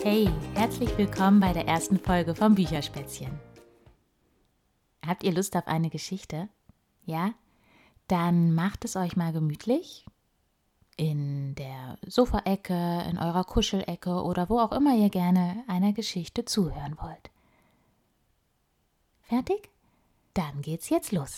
Hey, herzlich willkommen bei der ersten Folge vom Bücherspätzchen. Habt ihr Lust auf eine Geschichte? Ja? Dann macht es euch mal gemütlich. In der Sofaecke, in eurer Kuschelecke oder wo auch immer ihr gerne einer Geschichte zuhören wollt. Fertig? Dann geht's jetzt los.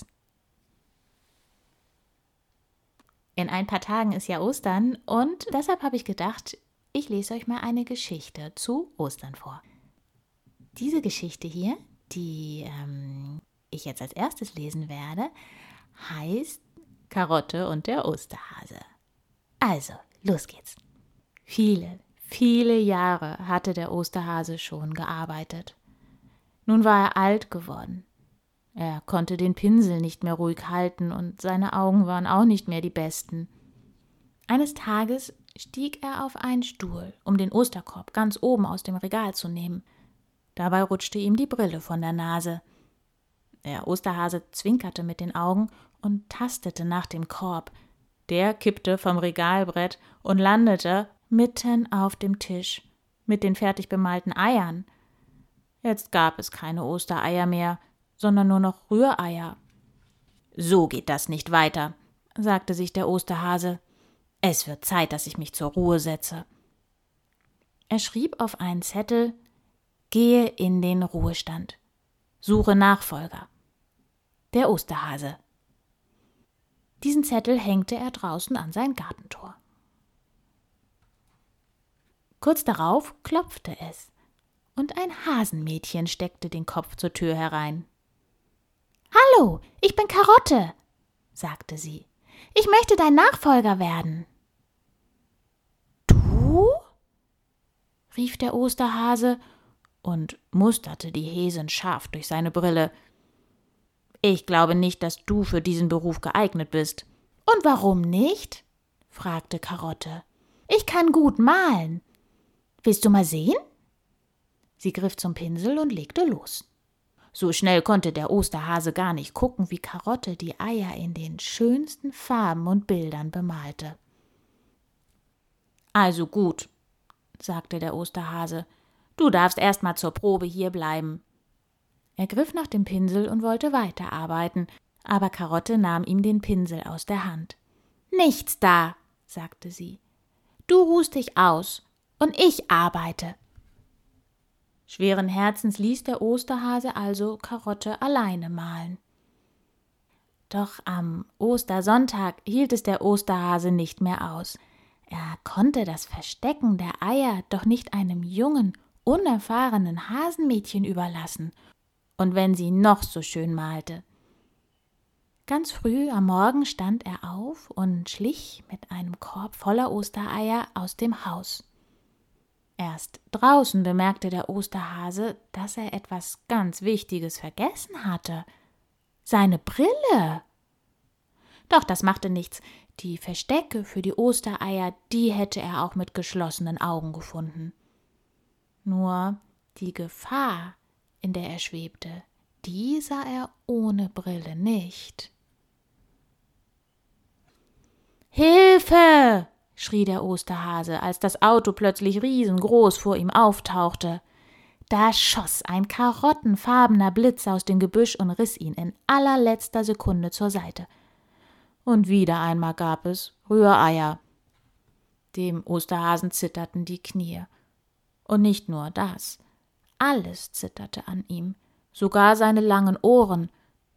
In ein paar Tagen ist ja Ostern und deshalb habe ich gedacht, ich lese euch mal eine Geschichte zu Ostern vor. Diese Geschichte hier, die ich jetzt als erstes lesen werde, heißt Karotte und der Osterhase. Also, los geht's. Viele, viele Jahre hatte der Osterhase schon gearbeitet. Nun war er alt geworden. Er konnte den Pinsel nicht mehr ruhig halten und seine Augen waren auch nicht mehr die besten. Eines Tages stieg er auf einen Stuhl, um den Osterkorb ganz oben aus dem Regal zu nehmen. Dabei rutschte ihm die Brille von der Nase. Der Osterhase zwinkerte mit den Augen und tastete nach dem Korb. Der kippte vom Regalbrett und landete mitten auf dem Tisch mit den fertig bemalten Eiern. Jetzt gab es keine Ostereier mehr, sondern nur noch Rühreier. »So geht das nicht weiter«, sagte sich der Osterhase. »Es wird Zeit, dass ich mich zur Ruhe setze.« Er schrieb auf einen Zettel: »Gehe in den Ruhestand. Suche Nachfolger. Der Osterhase.« Diesen Zettel hängte er draußen an sein Gartentor. Kurz darauf klopfte es, und ein Hasenmädchen steckte den Kopf zur Tür herein. »Hallo, ich bin Karotte«, sagte sie. »Ich möchte dein Nachfolger werden.« »Du?«, rief der Osterhase und musterte die Häsin scharf durch seine Brille. »Ich glaube nicht, dass du für diesen Beruf geeignet bist.« »Und warum nicht?«, fragte Karotte. »Ich kann gut malen. Willst du mal sehen?« Sie griff zum Pinsel und legte los. So schnell konnte der Osterhase gar nicht gucken, wie Karotte die Eier in den schönsten Farben und Bildern bemalte. »Also gut«, sagte der Osterhase, »du darfst erst mal zur Probe hier bleiben.« Er griff nach dem Pinsel und wollte weiterarbeiten, aber Karotte nahm ihm den Pinsel aus der Hand. »Nichts da«, sagte sie. »Du ruhst dich aus und ich arbeite.« Schweren Herzens ließ der Osterhase also Karotte alleine malen. Doch am Ostersonntag hielt es der Osterhase nicht mehr aus. Er konnte das Verstecken der Eier doch nicht einem jungen, unerfahrenen Hasenmädchen überlassen, und wenn sie noch so schön malte. Ganz früh am Morgen stand er auf und schlich mit einem Korb voller Ostereier aus dem Haus. Erst draußen bemerkte der Osterhase, dass er etwas ganz Wichtiges vergessen hatte: seine Brille. Doch das machte nichts. Die Verstecke für die Ostereier, die hätte er auch mit geschlossenen Augen gefunden. Nur die Gefahr, in der er schwebte, die sah er ohne Brille nicht. »Hilfe!« schrie der Osterhase, als das Auto plötzlich riesengroß vor ihm auftauchte. Da schoss ein karottenfarbener Blitz aus dem Gebüsch und riss ihn in allerletzter Sekunde zur Seite. Und wieder einmal gab es Rühreier. Dem Osterhasen zitterten die Knie. Und nicht nur das, alles zitterte an ihm, sogar seine langen Ohren.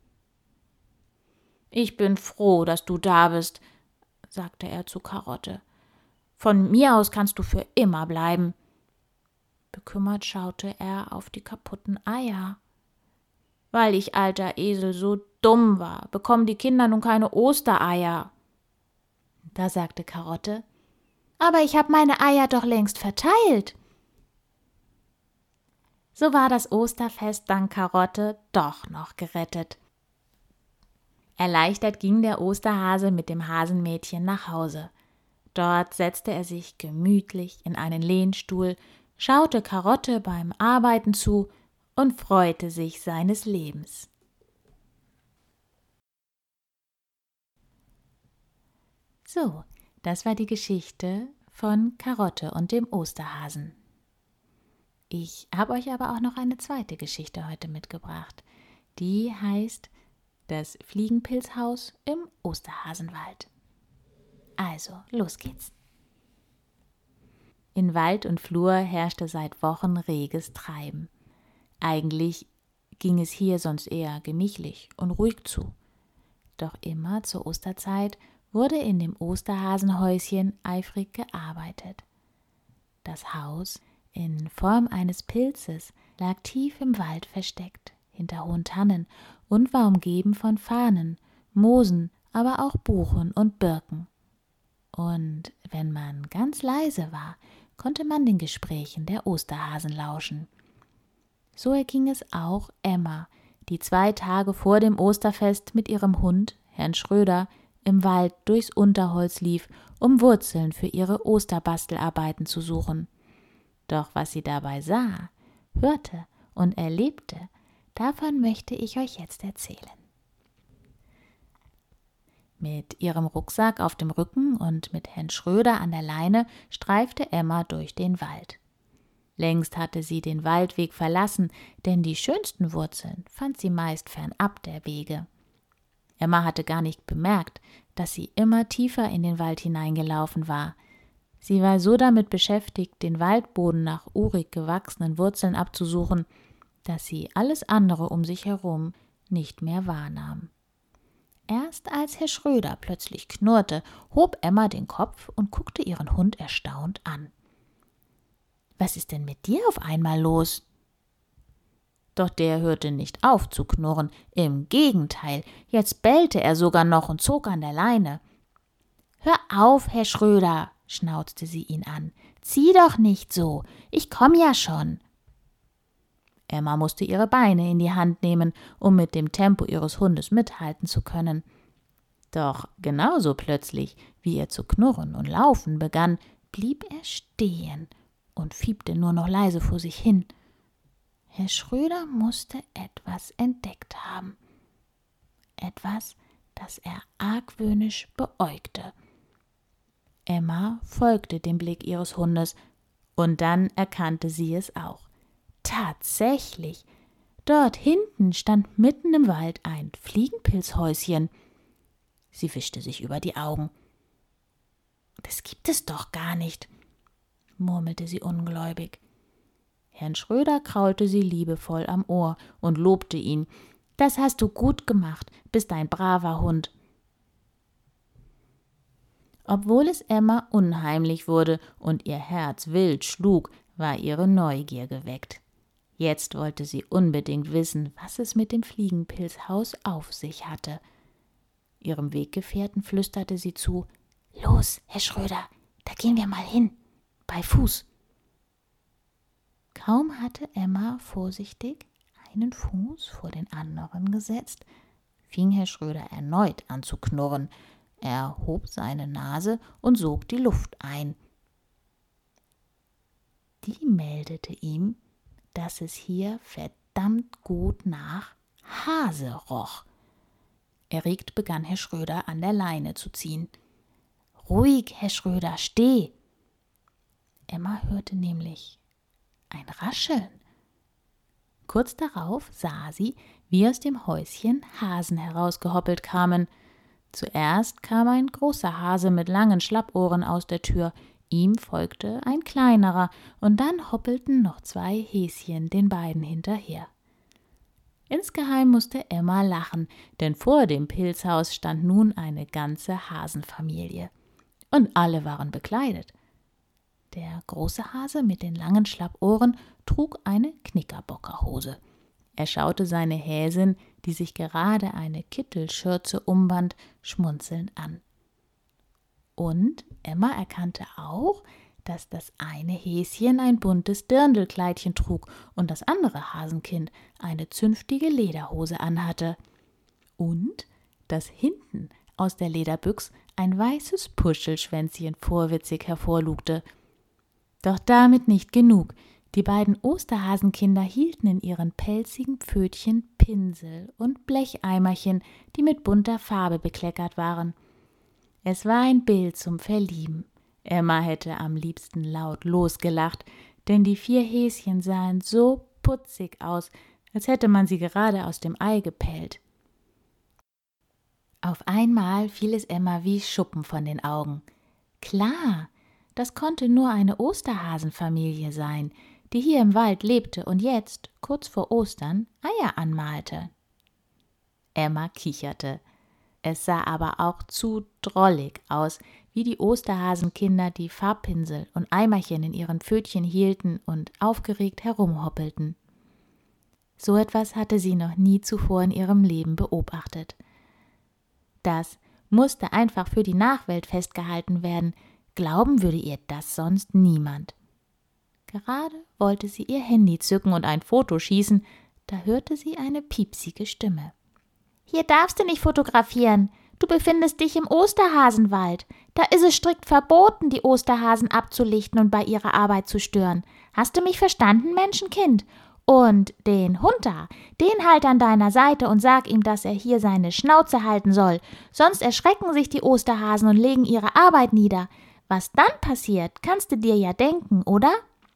»Ich bin froh, dass du da bist«, sagte er zu Karotte. »Von mir aus kannst du für immer bleiben.« Bekümmert schaute er auf die kaputten Eier. »Weil ich, alter Esel, so dumm war, bekommen die Kinder nun keine Ostereier.« Da sagte Karotte: »Aber ich habe meine Eier doch längst verteilt.« So war das Osterfest dank Karotte doch noch gerettet. Erleichtert ging der Osterhase mit dem Hasenmädchen nach Hause. Dort setzte er sich gemütlich in einen Lehnstuhl, schaute Karotte beim Arbeiten zu und freute sich seines Lebens. So, das war die Geschichte von Karotte und dem Osterhasen. Ich habe euch aber auch noch eine zweite Geschichte heute mitgebracht. Die heißt Das Fliegenpilzhaus im Osterhasenwald. Also, los geht's. In Wald und Flur herrschte seit Wochen reges Treiben. Eigentlich ging es hier sonst eher gemächlich und ruhig zu. Doch immer zur Osterzeit wurde in dem Osterhasenhäuschen eifrig gearbeitet. Das Haus in Form eines Pilzes lag tief im Wald versteckt, hinter hohen Tannen und war umgeben von Farnen, Moosen, aber auch Buchen und Birken. Und wenn man ganz leise war, konnte man den Gesprächen der Osterhasen lauschen. So erging es auch Emma, die 2 Tage vor dem Osterfest mit ihrem Hund, Herrn Schröder, im Wald durchs Unterholz lief, um Wurzeln für ihre Osterbastelarbeiten zu suchen. Doch was sie dabei sah, hörte und erlebte, davon möchte ich euch jetzt erzählen. Mit ihrem Rucksack auf dem Rücken und mit Herrn Schröder an der Leine streifte Emma durch den Wald. Längst hatte sie den Waldweg verlassen, denn die schönsten Wurzeln fand sie meist fernab der Wege. Emma hatte gar nicht bemerkt, dass sie immer tiefer in den Wald hineingelaufen war. Sie war so damit beschäftigt, den Waldboden nach urig gewachsenen Wurzeln abzusuchen, dass sie alles andere um sich herum nicht mehr wahrnahm. Erst als Herr Schröder plötzlich knurrte, hob Emma den Kopf und guckte ihren Hund erstaunt an. »Was ist denn mit dir auf einmal los?« Doch der hörte nicht auf zu knurren, im Gegenteil, jetzt bellte er sogar noch und zog an der Leine. »Hör auf, Herr Schröder«, schnauzte sie ihn an, »zieh doch nicht so, ich komm ja schon.« Emma musste ihre Beine in die Hand nehmen, um mit dem Tempo ihres Hundes mithalten zu können. Doch genauso plötzlich, wie er zu knurren und laufen begann, blieb er stehen und fiebte nur noch leise vor sich hin. Herr Schröder musste etwas entdeckt haben. Etwas, das er argwöhnisch beäugte. Emma folgte dem Blick ihres Hundes, und dann erkannte sie es auch. Tatsächlich, dort hinten stand mitten im Wald ein Fliegenpilzhäuschen. Sie wischte sich über die Augen. »Das gibt es doch gar nicht«, murmelte sie ungläubig. Herrn Schröder kraulte sie liebevoll am Ohr und lobte ihn. »Das hast du gut gemacht, bist ein braver Hund.« Obwohl es Emma unheimlich wurde und ihr Herz wild schlug, war ihre Neugier geweckt. Jetzt wollte sie unbedingt wissen, was es mit dem Fliegenpilzhaus auf sich hatte. Ihrem Weggefährten flüsterte sie zu: »Los, Herr Schröder, da gehen wir mal hin, bei Fuß.« Kaum hatte Emma vorsichtig einen Fuß vor den anderen gesetzt, fing Herr Schröder erneut an zu knurren. Er hob seine Nase und sog die Luft ein. Die meldete ihm, dass es hier verdammt gut nach Hase roch. Erregt begann Herr Schröder an der Leine zu ziehen. »Ruhig, Herr Schröder, steh!« Emma hörte nämlich ein Rascheln. Kurz darauf sah sie, wie aus dem Häuschen Hasen herausgehoppelt kamen. Zuerst kam ein großer Hase mit langen Schlappohren aus der Tür, ihm folgte ein kleinerer, und dann hoppelten noch 2 Häschen den beiden hinterher. Insgeheim musste Emma lachen, denn vor dem Pilzhaus stand nun eine ganze Hasenfamilie. Und alle waren bekleidet. Der große Hase mit den langen Schlappohren trug eine Knickerbockerhose. Er schaute seine Häsin, die sich gerade eine Kittelschürze umband, schmunzelnd an. Und Emma erkannte auch, dass das eine Häschen ein buntes Dirndlkleidchen trug und das andere Hasenkind eine zünftige Lederhose anhatte. Und dass hinten aus der Lederbüchs ein weißes Puschelschwänzchen vorwitzig hervorlugte. Doch damit nicht genug. Die beiden Osterhasenkinder hielten in ihren pelzigen Pfötchen Pinsel und Blecheimerchen, die mit bunter Farbe bekleckert waren. Es war ein Bild zum Verlieben. Emma hätte am liebsten laut losgelacht, denn die 4 Häschen sahen so putzig aus, als hätte man sie gerade aus dem Ei gepellt. Auf einmal fiel es Emma wie Schuppen von den Augen. Klar, das konnte nur eine Osterhasenfamilie sein, die hier im Wald lebte und jetzt, kurz vor Ostern, Eier anmalte. Emma kicherte. Es sah aber auch zu drollig aus, wie die Osterhasenkinder die Farbpinsel und Eimerchen in ihren Pfötchen hielten und aufgeregt herumhoppelten. So etwas hatte sie noch nie zuvor in ihrem Leben beobachtet. Das musste einfach für die Nachwelt festgehalten werden, glauben würde ihr das sonst niemand. Gerade wollte sie ihr Handy zücken und ein Foto schießen, da hörte sie eine piepsige Stimme. »Hier darfst du nicht fotografieren. Du befindest dich im Osterhasenwald. Da ist es strikt verboten, die Osterhasen abzulichten und bei ihrer Arbeit zu stören. Hast du mich verstanden, Menschenkind? Und den Hund da, den halt an deiner Seite und sag ihm, dass er hier seine Schnauze halten soll. Sonst erschrecken sich die Osterhasen und legen ihre Arbeit nieder. Was dann passiert, kannst du dir ja denken, oder?«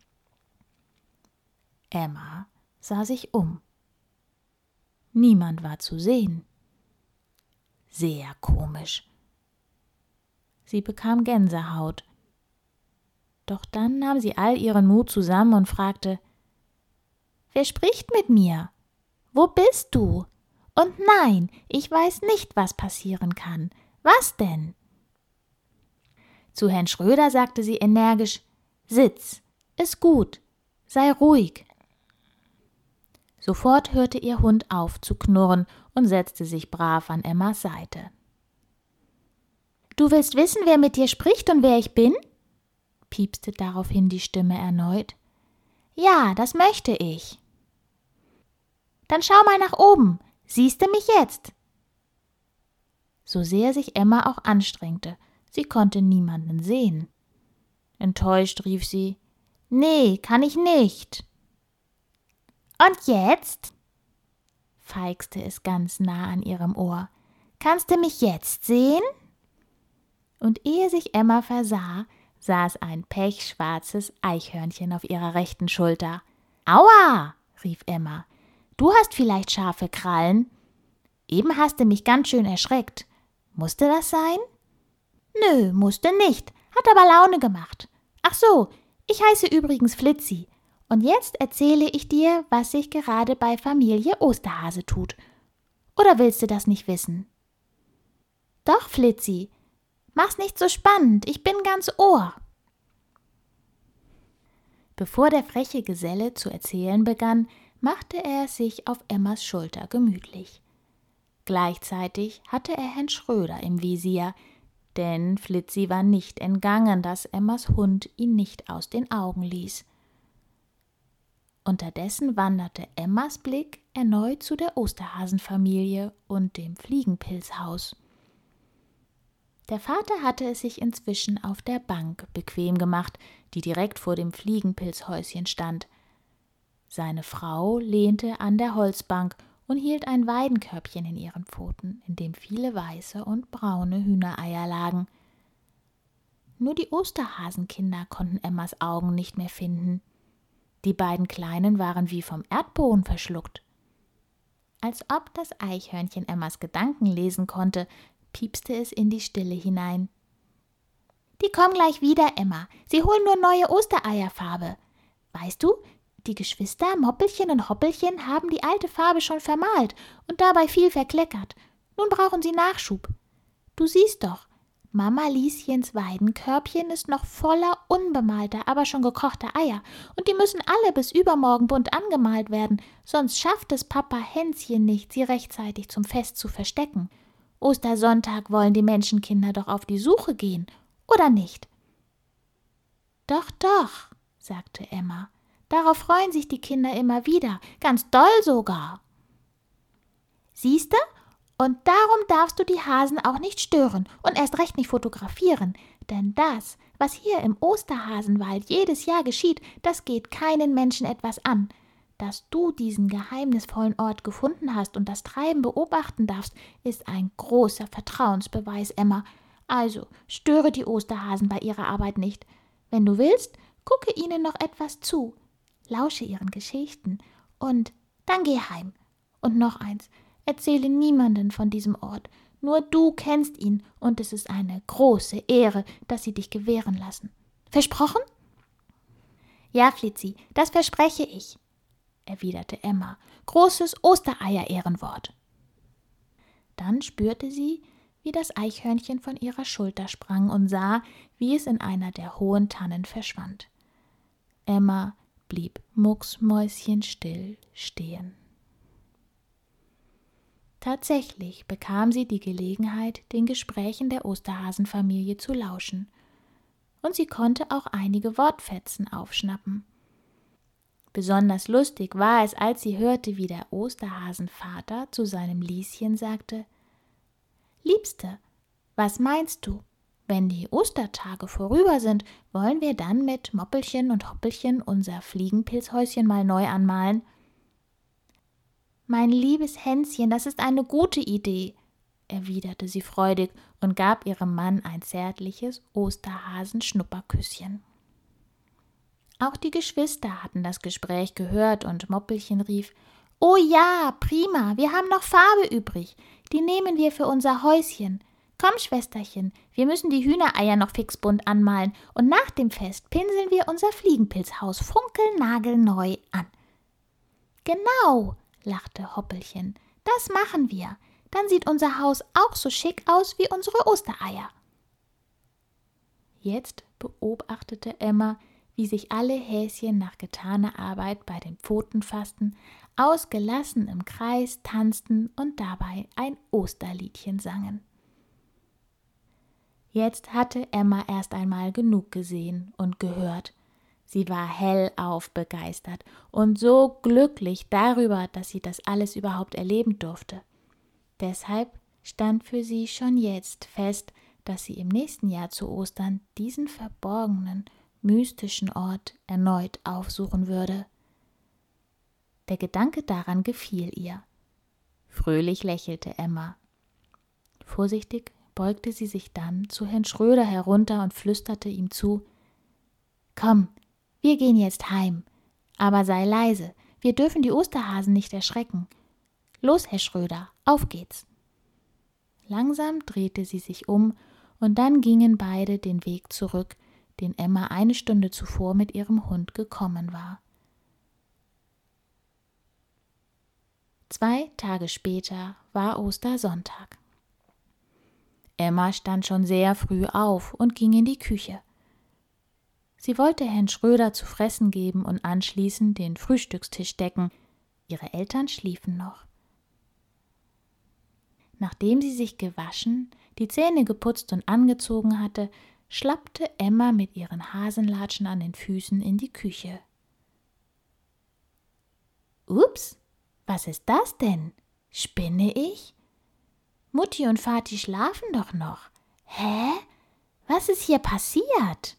Emma sah sich um. Niemand war zu sehen. Sehr komisch. Sie bekam Gänsehaut. Doch dann nahm sie all ihren Mut zusammen und fragte: »Wer spricht mit mir? Wo bist du? Und nein, ich weiß nicht, was passieren kann. Was denn?« Zu Herrn Schröder sagte sie energisch: »Sitz, ist gut, sei ruhig.« Sofort hörte ihr Hund auf zu knurren und setzte sich brav an Emmas Seite. »Du willst wissen, wer mit dir spricht und wer ich bin?« piepste daraufhin die Stimme erneut. »Ja, das möchte ich.« »Dann schau mal nach oben. Siehst du mich jetzt?« So sehr sich Emma auch anstrengte, sie konnte niemanden sehen. Enttäuscht rief sie: »Nee, kann ich nicht.« »Und jetzt?« feixte es ganz nah an ihrem Ohr. »Kannst du mich jetzt sehen?« Und ehe sich Emma versah, saß ein pechschwarzes Eichhörnchen auf ihrer rechten Schulter. »Aua«, rief Emma, »du hast vielleicht scharfe Krallen? Eben hast du mich ganz schön erschreckt. Musste das sein?« »Nö, musste nicht, hat aber Laune gemacht. Ach so, ich heiße übrigens Flitzi. Und jetzt erzähle ich dir, was sich gerade bei Familie Osterhase tut. Oder willst du das nicht wissen?« »Doch, Flitzi, mach's nicht so spannend, ich bin ganz Ohr.« Bevor der freche Geselle zu erzählen begann, machte er es sich auf Emmas Schulter gemütlich. Gleichzeitig hatte er Herrn Schröder im Visier, denn Flitzi war nicht entgangen, dass Emmas Hund ihn nicht aus den Augen ließ. Unterdessen wanderte Emmas Blick erneut zu der Osterhasenfamilie und dem Fliegenpilzhaus. Der Vater hatte es sich inzwischen auf der Bank bequem gemacht, die direkt vor dem Fliegenpilzhäuschen stand. Seine Frau lehnte an der Holzbank und hielt ein Weidenkörbchen in ihren Pfoten, in dem viele weiße und braune Hühnereier lagen. Nur die Osterhasenkinder konnten Emmas Augen nicht mehr finden. Die beiden Kleinen waren wie vom Erdboden verschluckt. Als ob das Eichhörnchen Emmas Gedanken lesen konnte, piepste es in die Stille hinein. »Die kommen gleich wieder, Emma. Sie holen nur neue Ostereierfarbe. Weißt du, die Geschwister Moppelchen und Hoppelchen haben die alte Farbe schon vermalt und dabei viel verkleckert. Nun brauchen sie Nachschub. Du siehst doch, Mama Lieschens Weidenkörbchen ist noch voller unbemalter, aber schon gekochter Eier, und die müssen alle bis übermorgen bunt angemalt werden, sonst schafft es Papa Hänschen nicht, sie rechtzeitig zum Fest zu verstecken. Ostersonntag wollen die Menschenkinder doch auf die Suche gehen, oder nicht?« »Doch, doch«, sagte Emma, »darauf freuen sich die Kinder immer wieder, ganz doll sogar.« »Siehste? Und darum darfst du die Hasen auch nicht stören und erst recht nicht fotografieren, denn das, was hier im Osterhasenwald jedes Jahr geschieht, das geht keinen Menschen etwas an. Dass du diesen geheimnisvollen Ort gefunden hast und das Treiben beobachten darfst, ist ein großer Vertrauensbeweis, Emma. Also störe die Osterhasen bei ihrer Arbeit nicht. Wenn du willst, gucke ihnen noch etwas zu, lausche ihren Geschichten und dann geh heim. Und noch eins, erzähle niemanden von diesem Ort, nur du kennst ihn und es ist eine große Ehre, dass sie dich gewähren lassen. Versprochen? Ja, Flitzi, das verspreche ich, erwiderte Emma. Großes Ostereier-Ehrenwort. Dann spürte sie, wie das Eichhörnchen von ihrer Schulter sprang und sah, wie es in einer der hohen Tannen verschwand. Emma blieb mucksmäuschenstill stehen. Tatsächlich bekam sie die Gelegenheit, den Gesprächen der Osterhasenfamilie zu lauschen, und sie konnte auch einige Wortfetzen aufschnappen. Besonders lustig war es, als sie hörte, wie der Osterhasenvater zu seinem Lieschen sagte: »Liebste, was meinst du? Wenn die Ostertage vorüber sind, wollen wir dann mit Moppelchen und Hoppelchen unser Fliegenpilzhäuschen mal neu anmalen?« »Mein liebes Hänschen, das ist eine gute Idee«, erwiderte sie freudig und gab ihrem Mann ein zärtliches Osterhasen-Schnupperküsschen. Auch die Geschwister hatten das Gespräch gehört und Moppelchen rief: »Oh ja, prima, wir haben noch Farbe übrig, die nehmen wir für unser Häuschen. Komm, Schwesterchen, wir müssen die Hühnereier noch fixbunt anmalen und nach dem Fest pinseln wir unser Fliegenpilzhaus funkelnagelneu an.« »Genau«, lachte Hoppelchen, »das machen wir. Dann sieht unser Haus auch so schick aus wie unsere Ostereier.« Jetzt beobachtete Emma, wie sich alle Häschen nach getaner Arbeit bei den Pfoten fassten, ausgelassen im Kreis tanzten und dabei ein Osterliedchen sangen. Jetzt hatte Emma erst einmal genug gesehen und gehört. Sie war hellauf begeistert und so glücklich darüber, dass sie das alles überhaupt erleben durfte. Deshalb stand für sie schon jetzt fest, dass sie im nächsten Jahr zu Ostern diesen verborgenen, mystischen Ort erneut aufsuchen würde. Der Gedanke daran gefiel ihr. Fröhlich lächelte Emma. Vorsichtig beugte sie sich dann zu Herrn Schröder herunter und flüsterte ihm zu: »Komm, wir gehen jetzt heim. Aber sei leise, wir dürfen die Osterhasen nicht erschrecken. Los, Herr Schröder, auf geht's.« Langsam drehte sie sich um, und dann gingen beide den Weg zurück, den Emma eine Stunde zuvor mit ihrem Hund gekommen war. 2 Tage später war Ostersonntag. Emma stand schon sehr früh auf und ging in die Küche. Sie wollte Herrn Schröder zu fressen geben und anschließend den Frühstückstisch decken. Ihre Eltern schliefen noch. Nachdem sie sich gewaschen, die Zähne geputzt und angezogen hatte, schlappte Emma mit ihren Hasenlatschen an den Füßen in die Küche. »Ups, was ist das denn? Spinne ich? Mutti und Vati schlafen doch noch. Hä? Was ist hier passiert?«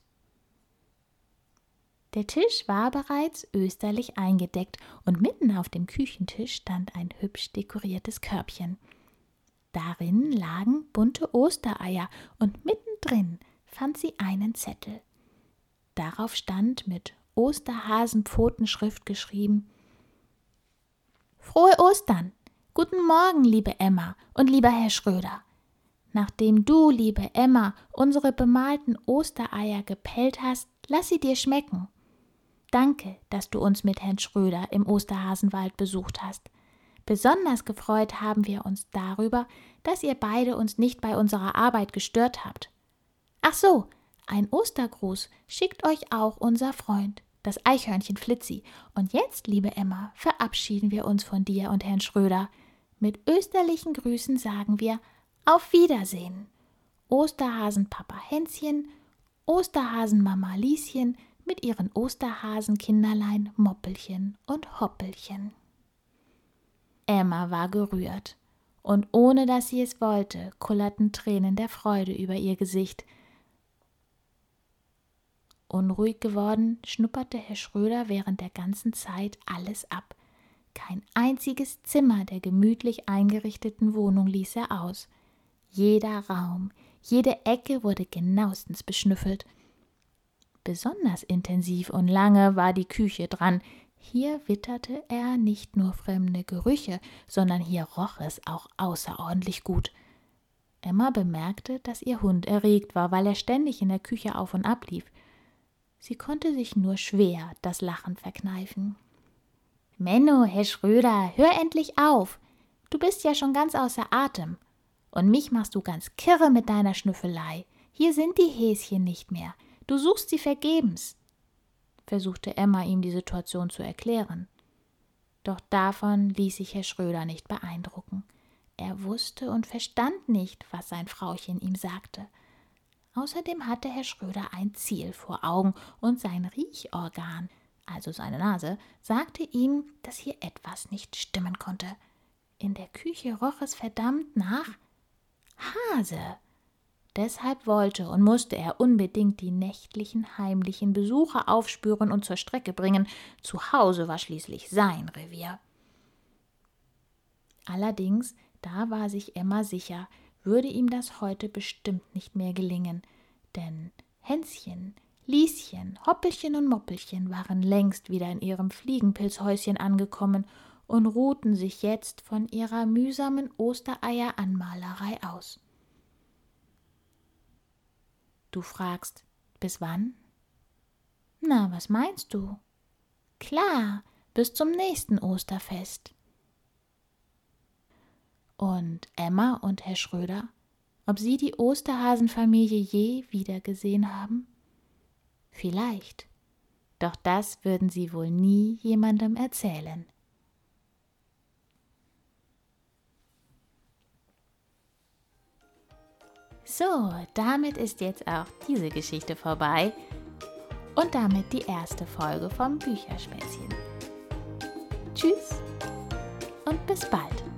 Der Tisch war bereits österlich eingedeckt und mitten auf dem Küchentisch stand ein hübsch dekoriertes Körbchen. Darin lagen bunte Ostereier und mittendrin fand sie einen Zettel. Darauf stand mit Osterhasenpfotenschrift geschrieben: »Frohe Ostern! Guten Morgen, liebe Emma und lieber Herr Schröder. Nachdem du, liebe Emma, unsere bemalten Ostereier gepellt hast, lass sie dir schmecken. Danke, dass du uns mit Herrn Schröder im Osterhasenwald besucht hast. Besonders gefreut haben wir uns darüber, dass ihr beide uns nicht bei unserer Arbeit gestört habt. Ach so, ein Ostergruß schickt euch auch unser Freund, das Eichhörnchen Flitzi. Und jetzt, liebe Emma, verabschieden wir uns von dir und Herrn Schröder. Mit österlichen Grüßen sagen wir auf Wiedersehen. Osterhasenpapa Hänschen, Osterhasenmama Lieschen mit ihren Osterhasenkinderlein Moppelchen und Hoppelchen.« Emma war gerührt, und ohne dass sie es wollte, kullerten Tränen der Freude über ihr Gesicht. Unruhig geworden, schnupperte Herr Schröder während der ganzen Zeit alles ab. Kein einziges Zimmer der gemütlich eingerichteten Wohnung ließ er aus. Jeder Raum, jede Ecke wurde genauestens beschnüffelt. Besonders intensiv und lange war die Küche dran. Hier witterte er nicht nur fremde Gerüche, sondern hier roch es auch außerordentlich gut. Emma bemerkte, dass ihr Hund erregt war, weil er ständig in der Küche auf und ab lief. Sie konnte sich nur schwer das Lachen verkneifen. »Menno, Herr Schröder, hör endlich auf! Du bist ja schon ganz außer Atem. Und mich machst du ganz kirre mit deiner Schnüffelei. Hier sind die Häschen nicht mehr. Du suchst sie vergebens«, versuchte Emma ihm die Situation zu erklären. Doch davon ließ sich Herr Schröder nicht beeindrucken. Er wusste und verstand nicht, was sein Frauchen ihm sagte. Außerdem hatte Herr Schröder ein Ziel vor Augen und sein Riechorgan, also seine Nase, sagte ihm, dass hier etwas nicht stimmen konnte. In der Küche roch es verdammt nach Hase. Deshalb wollte und musste er unbedingt die nächtlichen, heimlichen Besucher aufspüren und zur Strecke bringen. Zu Hause war schließlich sein Revier. Allerdings, da war sich Emma sicher, würde ihm das heute bestimmt nicht mehr gelingen, denn Hänschen, Lieschen, Hoppelchen und Moppelchen waren längst wieder in ihrem Fliegenpilzhäuschen angekommen und ruhten sich jetzt von ihrer mühsamen Ostereier-Anmalerei aus. Du fragst, bis wann? Na, was meinst du? Klar, bis zum nächsten Osterfest. Und Emma und Herr Schröder, ob sie die Osterhasenfamilie je wiedergesehen haben? Vielleicht, doch das würden sie wohl nie jemandem erzählen. So, damit ist jetzt auch diese Geschichte vorbei und damit die erste Folge vom Bücherspätzchen. Tschüss und bis bald.